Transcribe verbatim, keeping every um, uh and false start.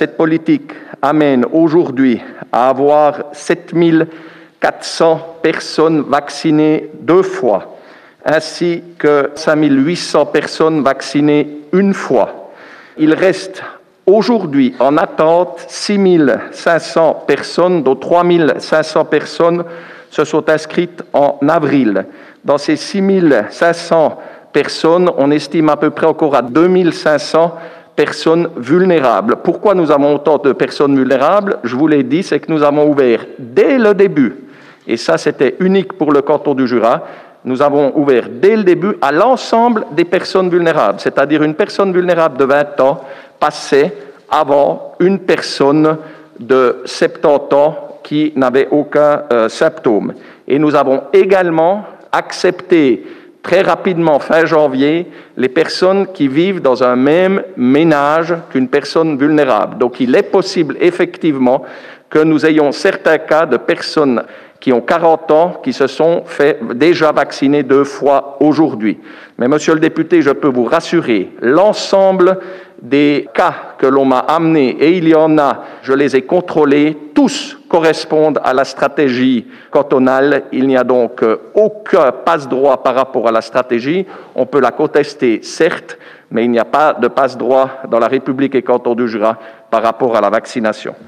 cette politique amène aujourd'hui à avoir sept mille quatre cents personnes vaccinées deux fois, ainsi que cinq mille huit cents personnes vaccinées une fois. Il reste aujourd'hui en attente six mille cinq cents personnes, dont trois mille cinq cents personnes se sont inscrites en avril. Dans ces six mille cinq cents personnes, on estime à peu près encore à deux mille cinq cents personnes vulnérables. Pourquoi nous avons autant de personnes vulnérables? Je vous l'ai dit, c'est que nous avons ouvert dès le début, et ça c'était unique pour le canton du Jura, nous avons ouvert dès le début à l'ensemble des personnes vulnérables, c'est-à-dire une personne vulnérable de vingt ans passait avant une personne de soixante-dix ans qui n'avait aucun euh, symptôme. Et nous avons également accepté très rapidement, fin janvier, les personnes qui vivent dans un même ménage qu'une personne vulnérable. Donc il est possible effectivement que nous ayons certains cas de personnes qui ont quarante ans, qui se sont fait déjà vacciner deux fois aujourd'hui. Mais monsieur le député, je peux vous rassurer, l'ensemble des cas que l'on m'a amenés, et il y en a, je les ai contrôlés, tous correspondent à la stratégie cantonale. Il n'y a donc aucun passe-droit par rapport à la stratégie. On peut la contester, certes, mais il n'y a pas de passe-droit dans la République et canton du Jura par rapport à la vaccination.